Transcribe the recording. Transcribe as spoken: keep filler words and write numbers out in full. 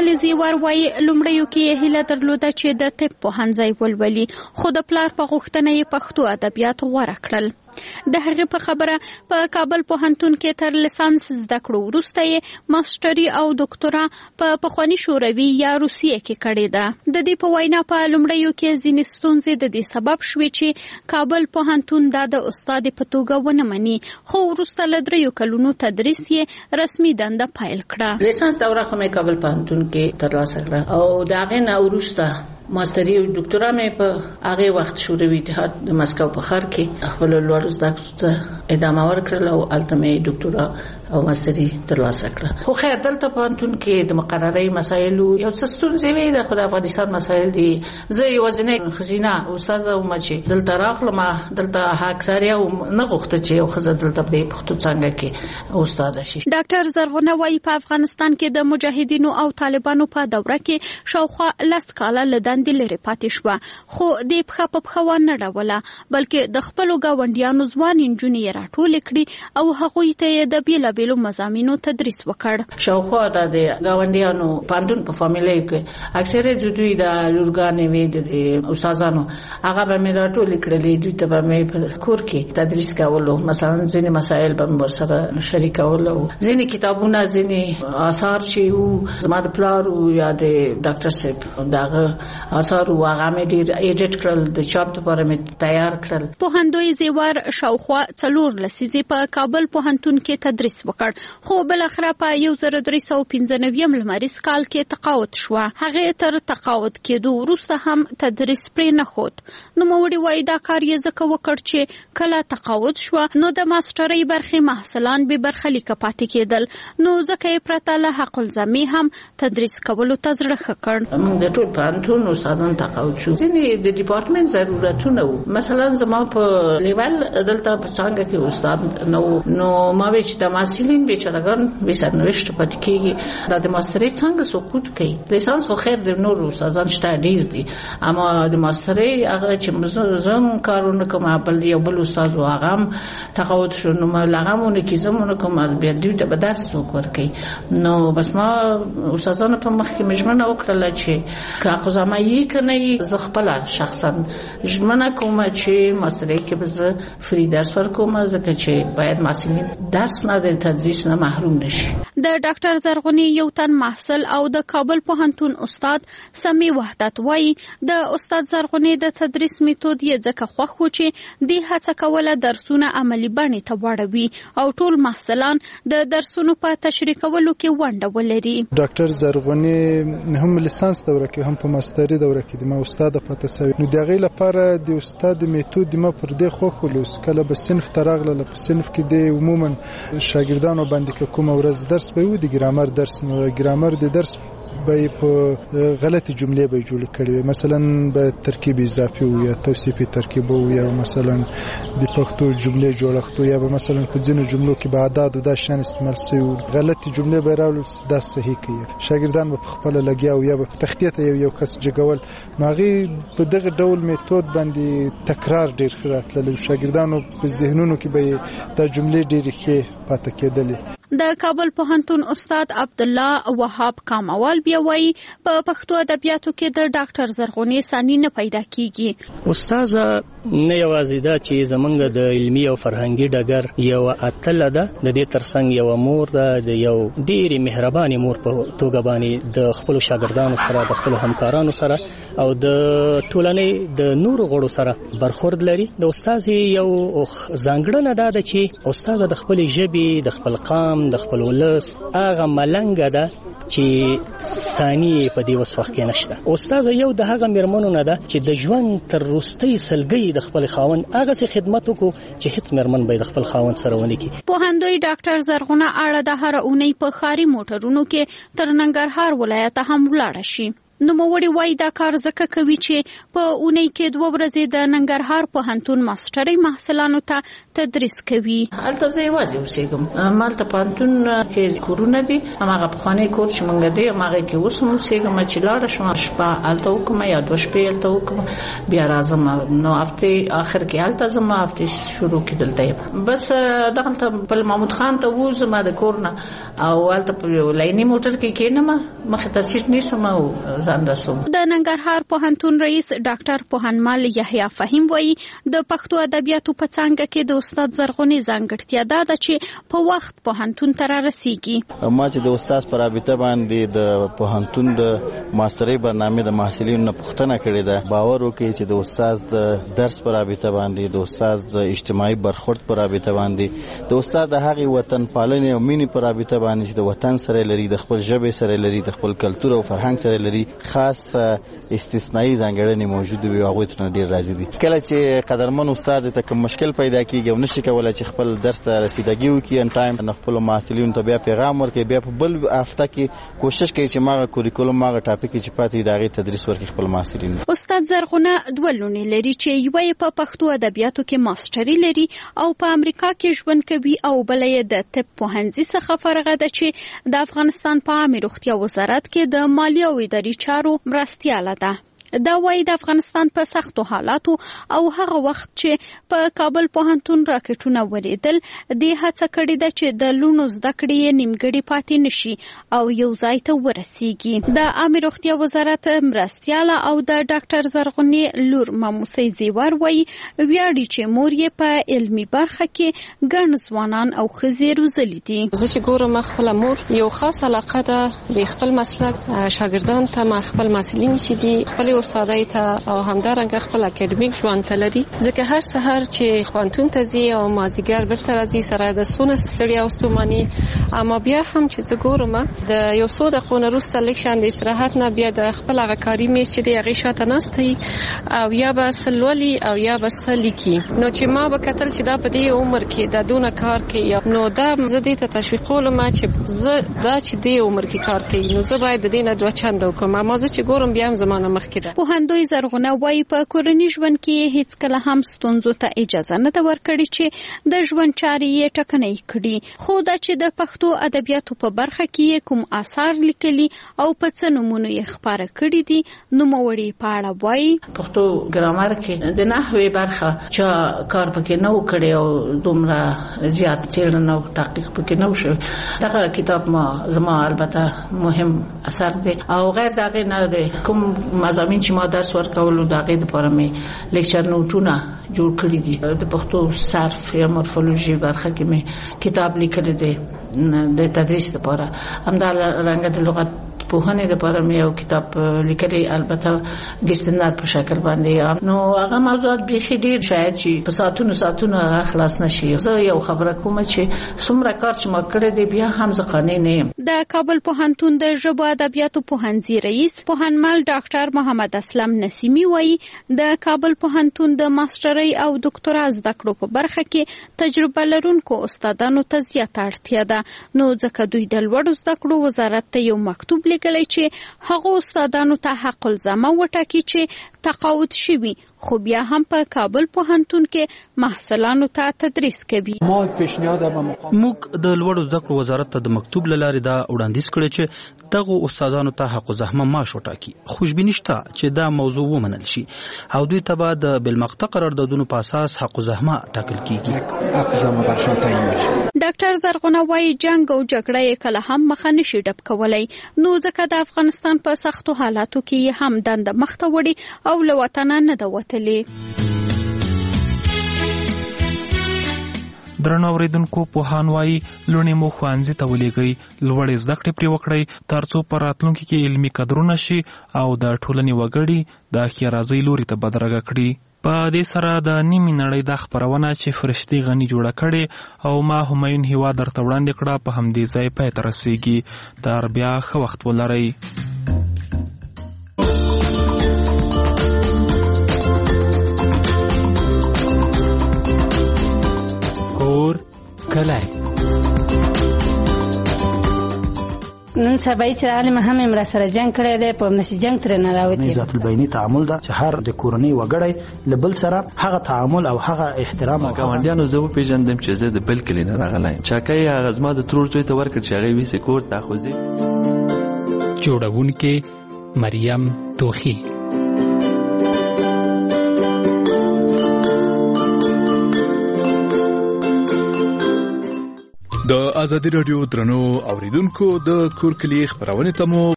ښاغلي زیور وایي لومړیو کې یې هیله درلوده چې د طب پوهنځی ولولي، خو د پلار په غوښتنه یې پښتو ادبیات غوره کړل. د هغې په خبره په کابل پوهنتون کې تر لیسانس زده کړو وروسته یې ماسټري او ډاکټورا په پخواني شوروي یا روسیې کې کړې ده. د دې په وینا په لومړیو کې ځینې ستونزې د دې سبب شوې چې کابل پوهنتون دا د استاد په توګه ونه مني، خو وروسته له دریو کلونو تدریس یې رسمي دنده پیل کړه. لیسانس دوره خو مې کابل پوهنتون کې ترلاسه کړه او د هغې نه وروسته ماستری او ډاکټورا مې په هغه وخت شوروي اتحاد د مسکو په ښار کې خپل لوړ زده کړو ته ادامه ورکړل او هلته مې ډاکټورا او ماستری ترلاسه کړه. خو خیر دلته پوهنتون کې د مقررې مسایلو یو څه ستونزې وې، د خو د افغانستان مسایل دي. زه یوازینۍ ښځینه استاده وم چې دلته راغلم، دلته اکثریت نه غوښته چې یو ښځه دلته په دې پښتو څانګه کې استاده شي. ډاکټر زرغونه وایي په افغانستان کې د مجاهدینو او طالبانو په دوره کې شاوخوا لس کاله له دندې لرې پاتې شوه، خو دې پښه په پښه ونه ډوله، بلکې د خپلو ګاونډیانو ځوان نجونې یې راټولې کړي او هغوی ته یې د بېلابېلو مضامینو تدریس وکړ. شاوخوا د ګاونډیانو پوهنتون په فامیلۍ کې اکثره د دوی د لورګانې وې د استادانو هغه به مې راټولې کړلې، دوی ته به مې په کور کې تدریس کولو، مثلا ځینې مسایل به مې ورسره شریکولو، ځینې کتابونه ځینې آثار چې وو زما د پلار یا د ډاکټر صاحب دغه آثار واغه مې ډیر ایډیټ کړل، د چاپ لپاره مې تیار کړل. پوهندوی زیور شاوخوا څلور لسیزې په کابل پوهنتون کې تدریس وکړ، خو بل اخره په یو زر درې سوه پنځه نوي لمریز کال کې تقاعد شوه. هغه تر تقاعد کېدو وروسته هم تدریس پرې نه ښود. نوموړي وایي دا کار یې ځکه وکړ چې کله تقاعد شوه نو د ماسټرۍ برخې محصلان بې برخلیکه پاتې کېدل، نو ځکه یې پرته له حق الزامي هم تدریس کولو ته زړه ښه کړ. د ټول پوهنتون استادان تقاعد شو، ځینې د ډپارټمنټ ضرورتونه وو، مثلا زما په لیول دلته په څنګه کې استاد نو نو ما وی چې د محصلین بیچارهګان به سرنوشت پاتې کېږي، دا د ماسترۍ څنګه سقوط کوي. لیسانس خو خیر د نور استادان شته ډیر دي، اما د ماسترۍ هغه چې زم کارونه کوم بل یو بل استاد هغه تقاعد شو، نو ما لغمونه کې زمونه کوم بیا دوی ته به درس وکړي. نو بس ما استادانو په مخ کې مجمنه وکړه چې که خو زما یې کنه زه خپل شخصا ژمنه کوم چې ماسترۍ کې به زه فری درس ورکوم، ځکه چې باید محصلین درس نه د تدریس نه محروم نشي. د ډاکټر زرغونی یو تن محصل او د کابل پوهنتون استاد سمی وحدت وایي د استاد زرغونی د تدریس میتود یې ځکه خوښ و چې دې هڅه کوله درسونه عملي بڼې ته واړوي او ټول محصلان د درسونو په تشریح کولو کې ونډه ولري. ډاکټر زرغونی هم لیسانس دوره کې هم په ماسترۍ دوره کې د ما استاد پاتې شوی، نو د هغې لپاره د استاد میتود د ما پر دې خوښ ولوس. کله به صنف ته راغله، په صنف کې د عموما شاګردانو باندې که کومه ورځ درس به وي د ګرامر درس، نو ګرامر د درس به په غلطي جملې به جوړ کړي، مثلا به ترکیب اضافي او یا توصیفي ترکیب او یا مثلا د پښتو جملې جوړښت یا به مثلا په ځینو جملو کې به اعداد او د شان استعمال شوی، غلطي جملې به راول دا صحیح کوي. شاګردان به خپل لګیا او یا به تختې ته یو یو کس جګول، نو هغه په دغه ډول میتود باندې تکرار ډیر خراتل، شاګردانو په ذهنونو کې به دا جملې ډېرې ښې پاتې کېدلې. د کابل پوهنتون استاد عبد الله وهاب کاموال بیا وایي په پښتو ادبیاتو کې د ډاکټر زرغونی ثاني نه پیدا کیږي. استاد نه یوازې دا چې زمونږ د علمي او فرهنګي ډګر یو اتله ده، د دې ترڅنګ یو مور ده، د یو ډېرې مهربانې مور په توګه باندې د خپل شاګردانو سره، د خپل همکارانو سره او د ټولنې د نورو غړو سره برخورد لري. د استاد یو ځانګړنه ده چې استاد د خپل ژبې، د خپل قام، د خپل ولس هغه ملنګ ده چې ثاني په دې وسوخ کې نشته. استاد یو د هغه مرمنو نه ده چې د ژوند تر وروستۍ سلګۍ د خپل خاوند هغه سي خدمت وکړو چې هیڅ مرمن به د خپل خاوند سره ونه کړي. پوهندوی ډاکټر زرغونه اړه د هر اونۍ په خاري موټرونو کې تر ننګرهار ولایت هم ولاړ شي. نوموړي وایي دا کار ځکه کوي چې په اونۍ کې دوه ورځې د ننګرهار پوهنتون ماسترۍ محصلانو ته تدریس کوي. هلته زه یوازې اوسېږم، مالته پوهنتون کې کورونه دي، هماغه پخوانی کور چې مونږ دی هماغه کې اوس هم اوسېږم، چې لاړه شم شپه هلته وکړم یا دوه شپې هلته وکړم بیا راځم. نو هفتې آخر کې هلته ځم، هفتې شروع کې دلته یم. بس دغلته بل محمود خان ته ووځم د کور نه او هلته په یو لایني موټر کې کېنم، مخې ته سیټ نیسم او ځان رسوم. د ننګرهار پوهنتون رئیس ډاکټر پوهنمل یحیی فهیم وایي د پښتو ادبیاتو په څانګه کې د استاد زرغونې ځانګړتیا ده چې په وخت پوهنتون ته رارسیږي. ما چې د استاد پر رابطه باندې د پوهنتون د ماسترۍ برنامه د محصلینو نه پوښتنه کړې ده، باور وکړي چې د استاد د درس پر رابطه باندې، د استاد د اجتماعي برخورد پر رابطه باندې، د استاد د هغې وطن پالنې او مینې پر رابطه باندې چې د وطن سره لري، د خپل ژبې سره لري، د خپل کلتور او فرهنګ سره لري، خاص استثنایی ځانګړنې موجود وي او هغه تر ډیر راضي دي. کله چې قدرمن استاد ته کوم مشکل پیدا کیږي او نشي کولای چې خپل درس ته رسیدګي وکړي ان ټایم، نو خپل محصلینو ته بیا پیغام ورکړي، بیا په بل هفته کې کوشش کوي چې ماغه کوریکولم ماغه ټاپک چې پاتې دغه تدریس ورکړي خپل محصلینو. استاد زرغونه دوه لونې لري چې یو په پښتو ادبیاتو کې ماستري لري او په امریکا کې ژوند کوي او بل یې د طب پوهنځي څخه فارغه ده چې د افغانستان په عامه روغتیا وزارت کې د مالیې او اداري چارو مرستیاله ده. دا وایي د افغانستان په سختو حالاتو او هغه وخت چې په کابل پوهنتون راکټونه ولیدل د هڅه کړې ده چې د لونو زده کړې نیمګړې پاتې نشي او یو ځای ته ورسیږي. د عامه روغتیا وزارت مرستیاله او د ډاکټر زرغونې لور ماموسي زیور وایي ویاړي چې مور یې په علمي برخه کې ګڼ ځوانان او ښځې روزلي دي. زه چې ګورم خپل مور یو خاص علاقه ده د خپل مسلک شاګردان ته، ما خپل مسلین چې دي خپل استادای ته او همدارنګه خپل اکیډمیک ژوند ته لري، ځکه هر سحر چې خوانتون ته ځي او مازیګر برته راځي سره د سونه ستړیا او ستوماني، اما بیا هم چې زه ګورم د یو څو دقیقو نه وروسته لږ شان د استراحت نه بیا د خپل هغه کاري میز چې دی هغې شاته ناست او یا به څه لولي او یا به څه لیکي. نو چې ما به کتل چې دا په دې عمر کې دا دونه کار کوي، نو دا زه دې ته تشویقولم چې زه دا چې دې عمر کې کار کوي نو زه باید د دې نه دوه چنده وکړم. اما زه چې ګورم بیا هم زمانه مخکې ده. پوهندوی زرغونه وایي په کورني ژوند کې هیڅ کله هم ستونزو ته اجازه نه ده ورکړې چې د ژوند چارې یې ټکنۍ کړي، خو دا چې د پښتو ادبیاتو په برخه کې کوم آثار لیکلي او په څه نومونو یې خپاره کړي دي، نوموړي په اړه وایي پښتو ګرامر کې د نحوې برخه چې کار پکې نه وکړي او دومره زیات څېړنه او تحقیق پکې نه وشوي. دغه کتاب ما زما البته مهم اثر دی او غیر دغه نه دی. کوم مضامین چې ما درس ورکولو د هغې دپاره مې لیکچر نوټونه جوړ کړي دي. د پښتو صرف یا مورفولوژي برخه کې مې کتاب لیکلی دی د تدریس دپاره، همدارنګه د لغت پوهنې دپاره مې یو کتاب لیکلی، البته د استنداد په شکل باندې. نو هغه موضوعات بیخي ډېر شاید چې په ساعتونو ساعتونو هغه خلاص نشي. زه یو خبره کوم چې څومره کار چې ما کړی دی بیا هم زه قانع نه یم. د کابل پوهنتون د ژبو ادبیاتو پوهنځي رئیس پوهنمل ډاکټر محمد اسلم نسیمی وایي د کابل پوهنتون د ماسترۍ او ډاکټرا زده کړو په برخه کې تجربه لرونکو استادانو ته زیاته اړتیا ده، نو ځکه دوی د لوړو زده کړو وزارت ته یو مکتوب لیکلی چې هغه استادانو ته حق الزامه وټاکي چې تقاعد شوي خو بیا هم په کابل پوهنتون کې محصلانو ته تدریس کوي. موږ د لوړو زده کړو وزارت ته د مکتوب له لارې دا وړاندیز کړی چې دغه استادانو ته حق الزحمه معاش وټاکي. خوشبیني شته چې دا موضوع ومنل شي او دوی ته به د بالمقطع قراردادونو په اساس حق الزحمه ټاکل کیږي. ډاکټر زرغونه وایي جنگ او جګړه یې کله هم مخه نشي ډب کولی، نو ځکه د افغانستان په سختو حالاتو کې هم دنده مخته وړي او له وطنه نه ده وتلې. درنو اوریدونکو، پوهان وایي لوڼې مو ښوونځي ته ولېږئ، لوړې زده کړې پرې وکړئ ترڅو په راتلونکي کې علمي قدرونه شي او د ټولنې وګړي د ښېرازۍ لوري ته بدرګه کړي. په دې سره د نیمې نړۍ دا خپرونه چې فرشتي غني جوړه کړې او ما همایون هیواد درته وړاندې کړه په همدې ځای پای ته رسېږي. تر بیا ښه وخت ولرئ. کور کلی نن سبا چې عالم هم امر سره جنگ کړی دی په نشي جنگ تر نه راوتی ذات البینی تعامل دا چې هر د کورنۍ وګړی لبل سره هغه تعامل او هغه احترام او ګاونډیانو زه پیژندم چې زه د بل کلی نه راغلایم چاکای هغه زما د ترور څوی ته ورکړ چې هغه وی سکور تاخذي جوړونکې مریم توخی. د ازادي رادیو درنو اوریدونکو د کور کلی خبرونه تمو